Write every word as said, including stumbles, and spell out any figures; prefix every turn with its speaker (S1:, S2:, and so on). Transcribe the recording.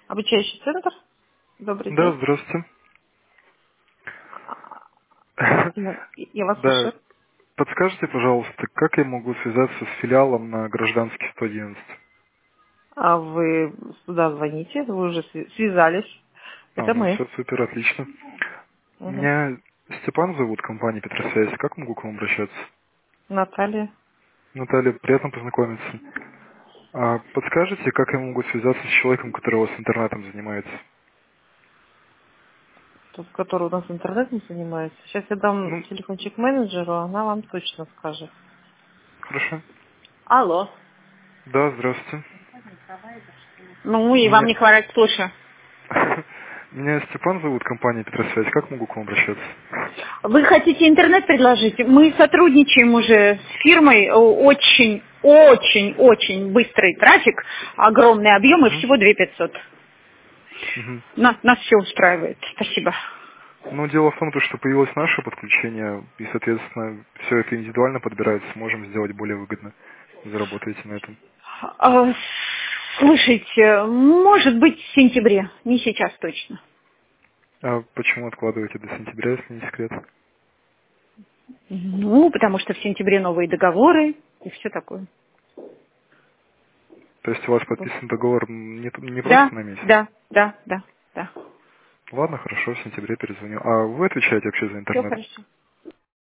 S1: Обучающий центр. Добрый
S2: Да,
S1: день.
S2: здравствуйте.
S1: Я, я вас
S2: Да,
S1: слушаю.
S2: подскажите, пожалуйста, как я могу связаться с филиалом на Гражданский сто одиннадцать?
S1: А вы сюда звоните, вы уже сви- связались.
S2: А,
S1: Это
S2: ну
S1: мы.
S2: все, супер, отлично.
S1: Мгм.
S2: Меня Степан зовут, компания Петросвязь. Как могу к вам обращаться?
S1: Наталья.
S2: Наталья, приятно познакомиться. А подскажите, как я могу связаться с человеком, который у вас интернетом занимается?
S1: Тот, который у нас интернетом занимается. Сейчас я дам
S2: Ну,
S1: телефончик менеджеру, она вам точно скажет.
S2: хорошо.
S1: Алло.
S2: Да, здравствуйте.
S1: Ну, и вам
S2: Меня...
S1: не хворать, слушаю.
S2: Меня Степан зовут, компания Петросвязь. Как могу к вам обращаться?
S1: Вы хотите интернет предложить? Мы сотрудничаем уже с фирмой, о, очень, очень, очень быстрый трафик, огромные объемы,
S2: Угу.
S1: всего две тысячи пятьсот.
S2: Угу.
S1: Нас, нас все устраивает. Спасибо.
S2: Ну, дело в том, то, что появилось наше подключение, и, соответственно, все это индивидуально подбирается, сможем сделать более выгодно. Заработаете на этом.
S1: А, слушайте, может быть в сентябре, не сейчас точно.
S2: А почему откладываете до сентября, если не секрет?
S1: Ну, потому что в сентябре новые договоры и все такое.
S2: То есть у вас
S1: Вот.
S2: подписан договор не, не
S1: Да,
S2: просто на месяц?
S1: да, да, да, да.
S2: Ладно, хорошо, в сентябре перезвоню. А вы отвечаете вообще за
S1: Все
S2: интернет?
S1: хорошо.